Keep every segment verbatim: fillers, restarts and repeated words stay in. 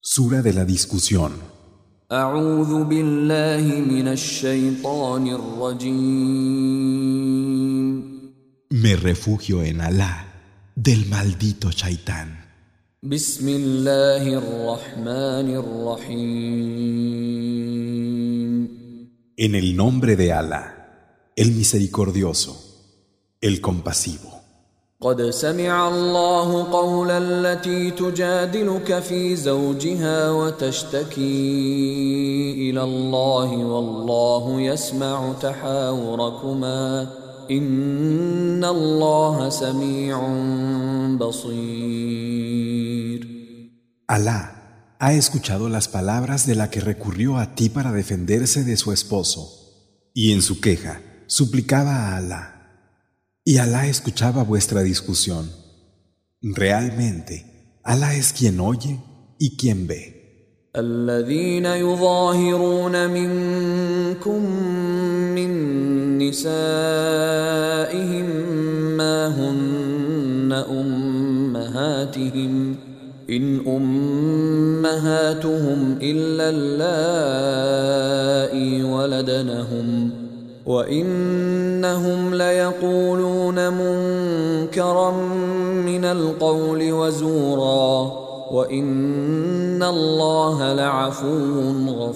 Sura de la discusión. أعوذ بالله من الشيطان الرجيم. Me refugio en Alá del maldito Shaitán. بسم الله الرحمن الرحيم. En el nombre de Alá, el misericordioso, el compasivo. قد سمع الله قول التي تجادلك في زوجها وتشتكي إلى الله والله يسمع تحاوركما إن الله سميع بصير. Alá ha escuchado las palabras de la que recurrió a ti para defenderse de su esposo, y en su queja suplicaba a Alá. Y Alá escuchaba vuestra discusión. Realmente, Alá es quien oye y quien ve. الذين يظاهرون منكم من نسائهم ما هن أمهاتهم إن أمهاتهم إلا اللائي ولدنهم وإنهم ليقولون منكرا من القول وزورا وإن الله لعفو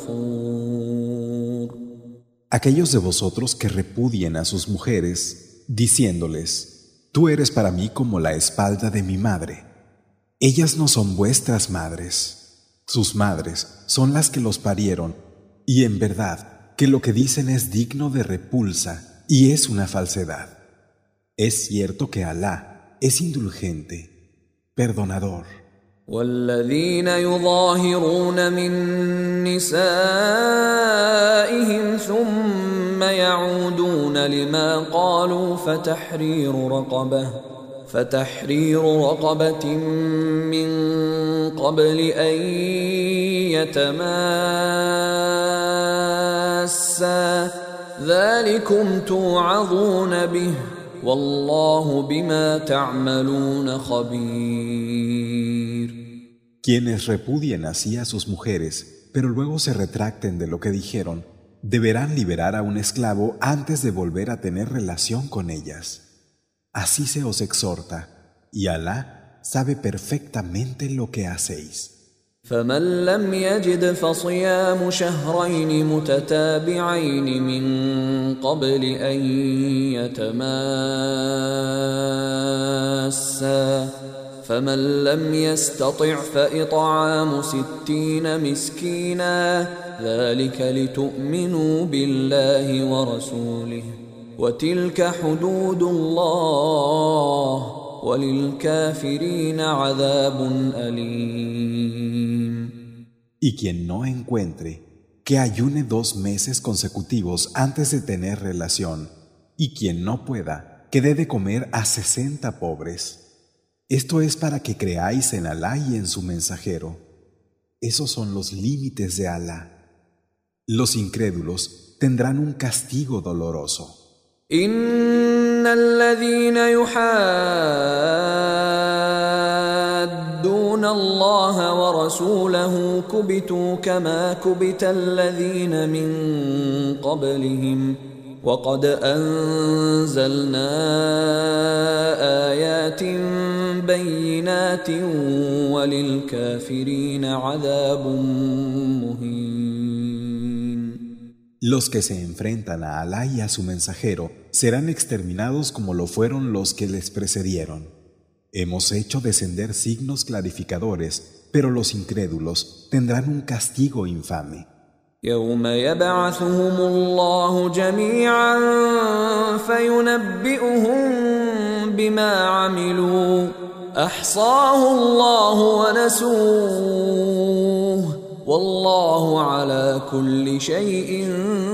غفور. Aquellos de vosotros que repudien a sus mujeres, diciéndoles, tú eres para mí como la espalda de mi madre. Ellas no son vuestras madres. Sus madres son las que los parieron, y en verdad, que lo que dicen es digno de repulsa y es una falsedad. Es cierto que Alá es indulgente, perdonador. والذين يظاهرون من نسائهم ثم يعودون لما قالوا فتحرير رقبة فتحرير رقبة من قبل أن يتماسا ذلكم توعظون به والله بما تعملون خبير. Quienes repudien así a sus mujeres, pero luego se retracten de lo que dijeron, deberán liberar a un esclavo antes de volver a tener relación con ellas. Así se os exhorta, y Alá sabe perfectamente lo que hacéis. فمن لم يجد فصيام شهرين متتابعين من قبل أن يتماسا فمن لم يستطع فإطعام ستين مسكينا ذلك لتؤمنوا بالله ورسوله وتلك حدود الله وللكافرين عذاب أليم. Y quien no encuentre, que ayune dos meses consecutivos antes de tener relación, y quien no pueda, que dé de comer a sesenta pobres. Esto es para que creáis en Alá y en su mensajero. Esos son los límites de Alá. Los incrédulos tendrán un castigo doloroso. إن الذين يحادون الله ورسوله كبتوا كما كبت الذين من قبلهم وقد أنزلنا آيات بينات وللكافرين عذاب مهين. Los que se enfrentan a Alá y a su mensajero serán exterminados como lo fueron los que les precedieron. Hemos hecho descender signos clarificadores, pero los incrédulos tendrán un castigo infame. يوم يبعثهم الله جميعا فينبئهم بما عملوا أحصاه الله ونسوه والله على كل شيء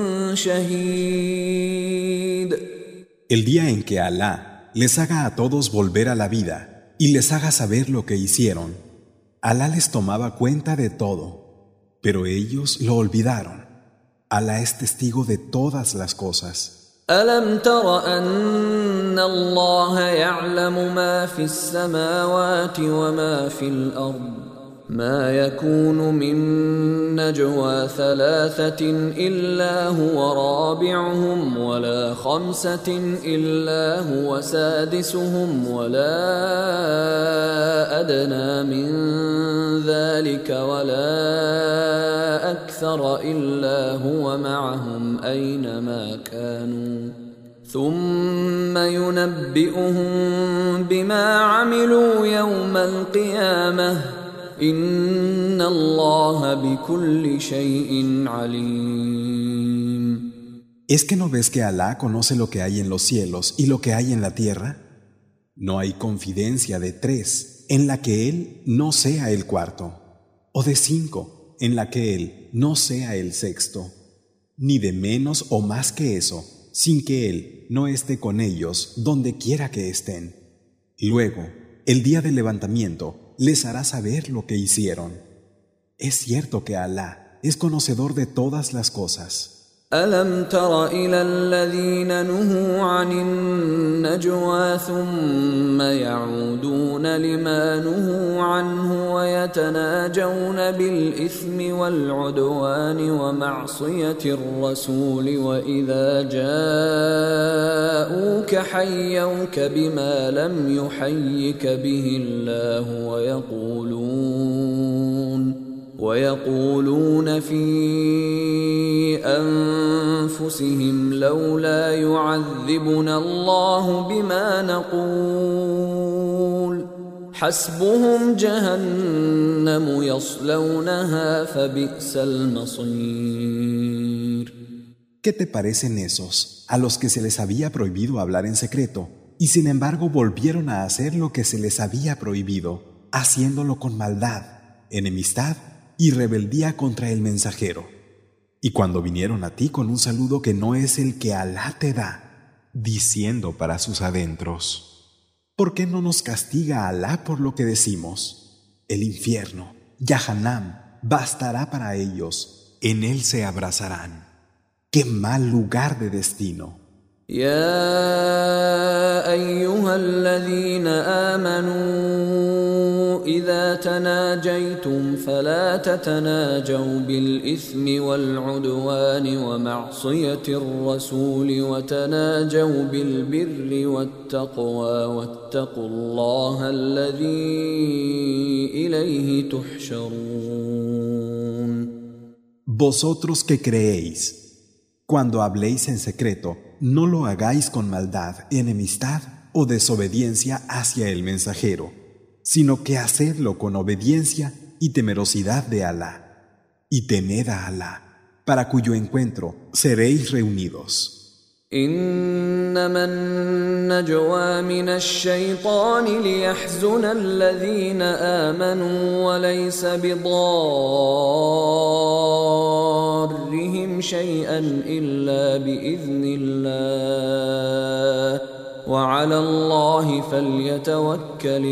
شهيد. El día en que Alá les haga a todos volver a la vida y les haga saber lo que hicieron, Alá les tomaba cuenta de todo, pero ellos lo olvidaron. Alá es testigo de todas las cosas. ألم تر أن الله يعلم ما في السماوات وما في الأرض ما يكون من نجوى ثلاثة إلا هو رابعهم ولا خمسة إلا هو سادسهم ولا أدنى من ذلك ولا أكثر إلا هو معهم أينما كانوا ثم ينبئهم بما عملوا يوم القيامة إن الله بكل شيء عليم. ¿Es que no ves que Alá conoce lo que hay en los cielos y lo que hay en la tierra? No hay confidencia de tres en la que Él no sea el cuarto, o de cinco en la que Él no sea el sexto, ni de menos o más que eso, sin que Él no esté con ellos donde quiera que estén. Luego, el día del levantamiento, les hará saber lo que hicieron. Es cierto que Alá es conocedor de todas las cosas. ألم تر إلى الذين نهوا عن النجوى ثم يعودون لما نهوا عنه ويتناجون بالإثم والعدوان ومعصية الرسول وإذا جاءوك حيوك بما لم يحيك به الله ويقولون ويقولون في أنفسهم لولا يعذبنا الله بما نقول حسبهم جهنم يصلونها فبئس المصير. ¿Qué te parecen esos a los que se les había prohibido hablar en secreto y sin embargo volvieron a hacer lo que se les había prohibido, haciéndolo con maldad, enemistad y rebeldía contra el mensajero? Y cuando vinieron a ti con un saludo que no es el que Alá te da, diciendo para sus adentros: ¿por qué no nos castiga Alá por lo que decimos? El infierno, Yahanam, bastará para ellos, en él se abrazarán. ¡Qué mal lugar de destino! يا أيها الذين آمنوا إذا تناجيتم فلا تتناجوا بالإثم والعدوان ومعصية الرسول وتناجوا بالبر والتقوى واتقوا الله الذي إليه تحشرون. Vosotros que creéis, cuando habléis en secreto, no lo hagáis con maldad, enemistad o desobediencia hacia el mensajero, sino que hacedlo con obediencia y temerosidad de Alá. Y temed a Alá, para cuyo encuentro seréis reunidos. إنما النجوى من الشيطان ليحزن الذين آمنوا وليس بضارهم شيئا إلا بإذن الله وعلى الله فليتوكل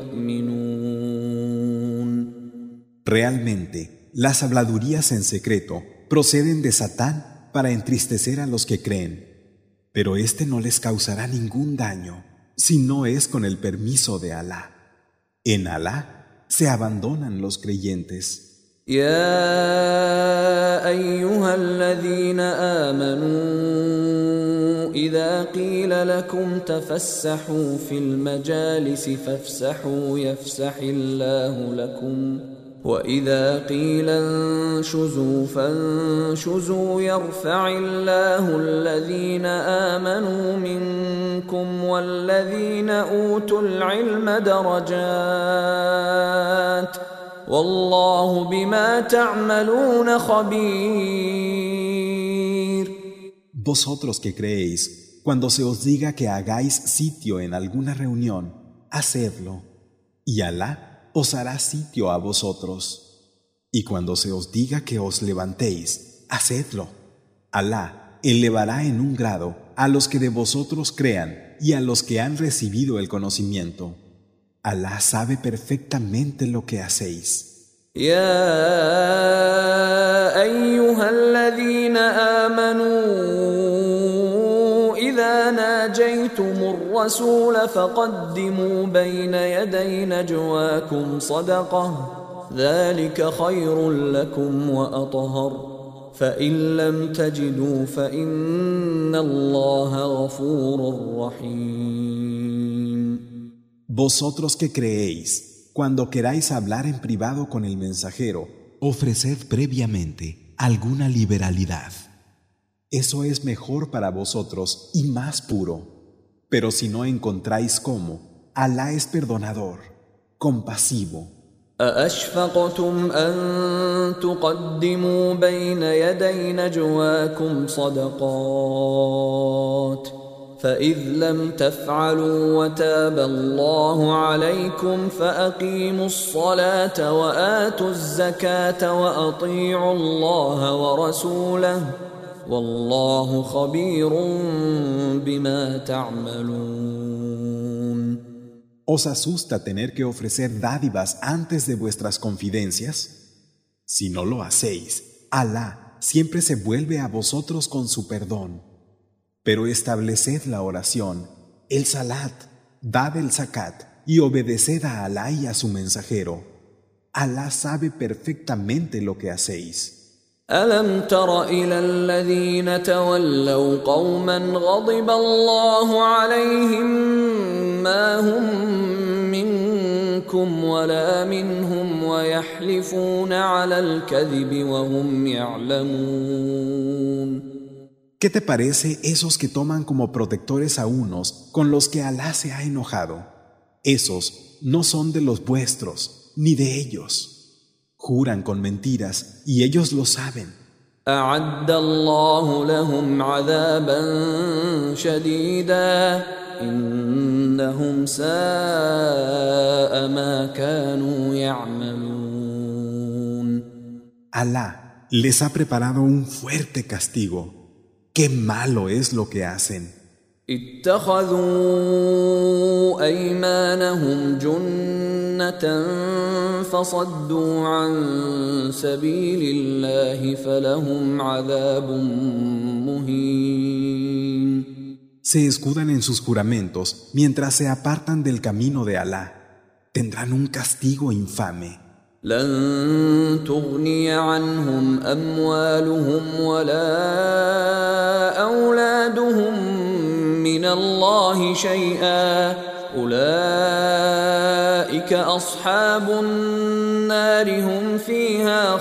المؤمنون. Realmente, las habladurías en secreto proceden de Satán para entristecer a los que creen. Pero éste no les causará ningún daño, si no es con el permiso de Alá. En Alá se abandonan los creyentes. يا أيها الذين آمنوا إذا قيل لكم تفسحوا في المجالس فافسحوا يفسح الله لكم وإذا قيل انشزوا فانشزوا يرفع الله الذين آمنوا منكم والذين أوتوا العلم درجات والله بما تعملون خبير. Vosotros que creéis, cuando se os diga que hagáis sitio en alguna reunión, hacedlo, y Alá os hará sitio a vosotros. Y cuando se os diga que os levantéis, hacedlo. Alá elevará en un grado a los que de vosotros crean y a los que han recibido el conocimiento. Alá sabe perfectamente lo que hacéis. يا أيها الذين آمنوا إذا ناجيتم الرسول فقدموا بين يدي نجواكم صدقة ذلك خير لكم وأطهر فإن لم تجدوا فإن الله غفور رحيم. Vosotros que creéis, cuando queráis hablar en privado con el mensajero, ofreced previamente alguna liberalidad. Eso es mejor para vosotros y más puro. Pero si no encontráis cómo, Alá es perdonador, compasivo. أأشفقتم أن تقدموا بين يدي نجواكم صدقات فإذ لم تفعلوا وتاب الله عليكم فأقيموا الصلاة وآتوا الزكاة وأطيعوا الله ورسوله والله خبير بما تعملون. ¿Os asusta tener que ofrecer dádivas antes de vuestras confidencias? Si no lo hacéis, Alá siempre se vuelve a vosotros con su perdón. Pero estableced la oración, el salat, dad el zakat y obedeced a Alá y a su mensajero. Alá sabe perfectamente lo que hacéis. ألم تر إلى الذين تولوا قوما غضب الله عليهم ما هم منكم ولا منهم ويحلفون على الكذب وهم يعلمون. ¿Qué te parece esos que toman como protectores a unos con los que Alá se ha enojado? Esos no son de los vuestros, ni de ellos. Juran con mentiras y ellos lo saben. أعد الله لهم عذابا شديدا إنهم ساء ما كانوا يعملون. Alá les ha preparado un fuerte castigo. ¡Qué malo es lo que hacen! اتخذوا أيمانهم جنة فصدوا عن سبيل الله فلهم عذاب مهين. Se escudan en sus juramentos mientras se apartan del camino de Alá. Tendrán un castigo infame. لن تغني عنهم أموالهم ولا أولادهم من الله شيئا أولئك أصحاب النار هم فيها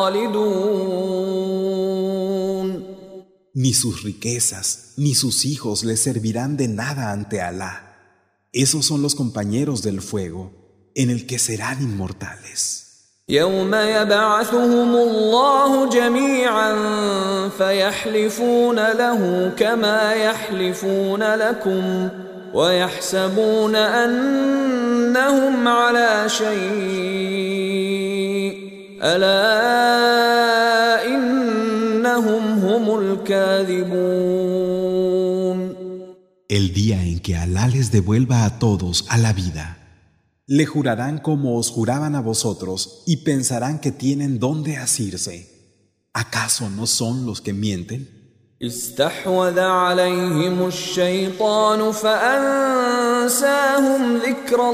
خالدون. Ni sus riquezas ni sus hijos les servirán de nada ante Alá. Esos son los compañeros del fuego, en el que serán inmortales. يوم يبعثهم الله جميعا فيحلفون له كما يحلفون لكم ويحسبون أنهم على شيء ألا إنهم هم الكاذبون. El día en que Alá les devuelva a todos a la vida, le jurarán como os juraban a vosotros y pensarán que tienen dónde asirse. ¿Acaso no son los que mienten? استحوذ عليهم الشيطان فأنساهم ذكر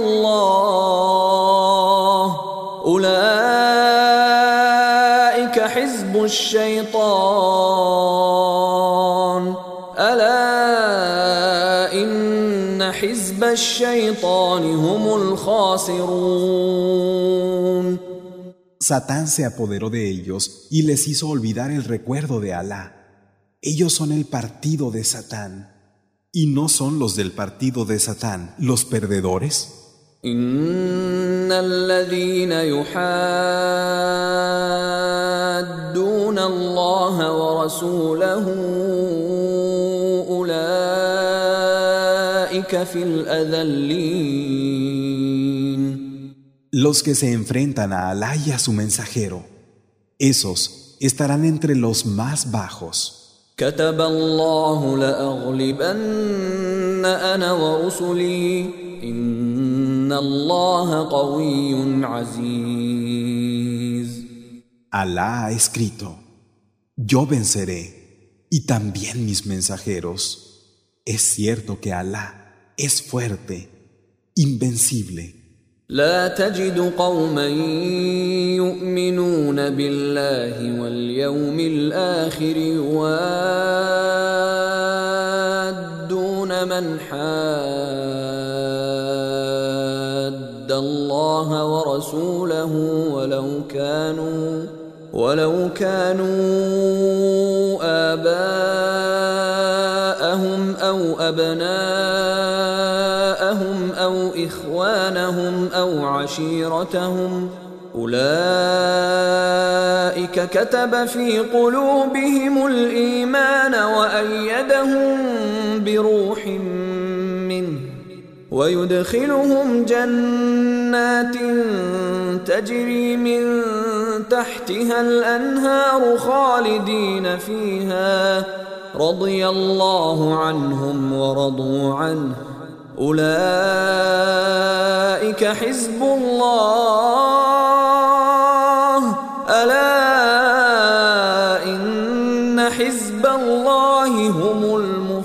الله أولئك حزب الشيطان ألا إن حزب الشيطان هم الخاسرون. Satán se apoderó de ellos y les hizo olvidar el recuerdo de Alá. Ellos son el partido de Satán. ¿Y no son los del partido de Satán los perdedores? إن الذين يحادون الله ورسوله أولئك في الأذلين. Los que se enfrentan a Alá y a su mensajero, esos estarán entre los más bajos. كتب الله لأغلبن أنا ورسلي إن الله قوي عزيز. Alá ha escrito: Yo venceré, y también mis mensajeros. Es cierto que Alá es fuerte, invencible. لا تجد قوما يؤمنون بالله واليوم الآخر يوادون من حاد الله ورسوله ولو كانوا ولو كانوا آباءهم أو أبناءهم أو إخوانهم أو عشيرتهم أولئك كتب في قلوبهم الإيمان وأيدهم بروح منه ويدخلهم جنات تجري من تحتها الأنهار خالدين فيها رضي الله عنهم ورضوا عنه أولئك حزب الله ألا إن حزب الله هم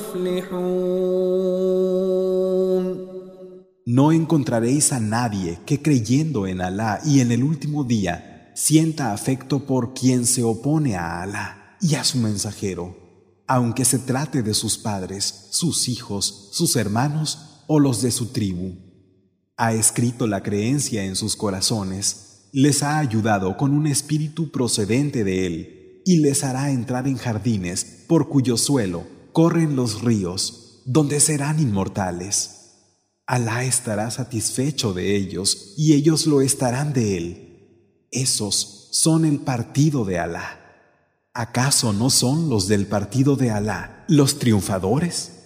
المفلحون. No encontraréis a nadie que creyendo en Alá y en el último día sienta afecto por quien se opone a Alá y a su mensajero, aunque se trate de sus padres, sus hijos, sus hermanos o los de su tribu. Ha escrito la creencia en sus corazones, les ha ayudado con un espíritu procedente de él y les hará entrar en jardines por cuyo suelo corren los ríos, donde serán inmortales. Alá estará satisfecho de ellos y ellos lo estarán de él. Esos son el partido de Alá. ¿Acaso no son los del partido de Alá los triunfadores?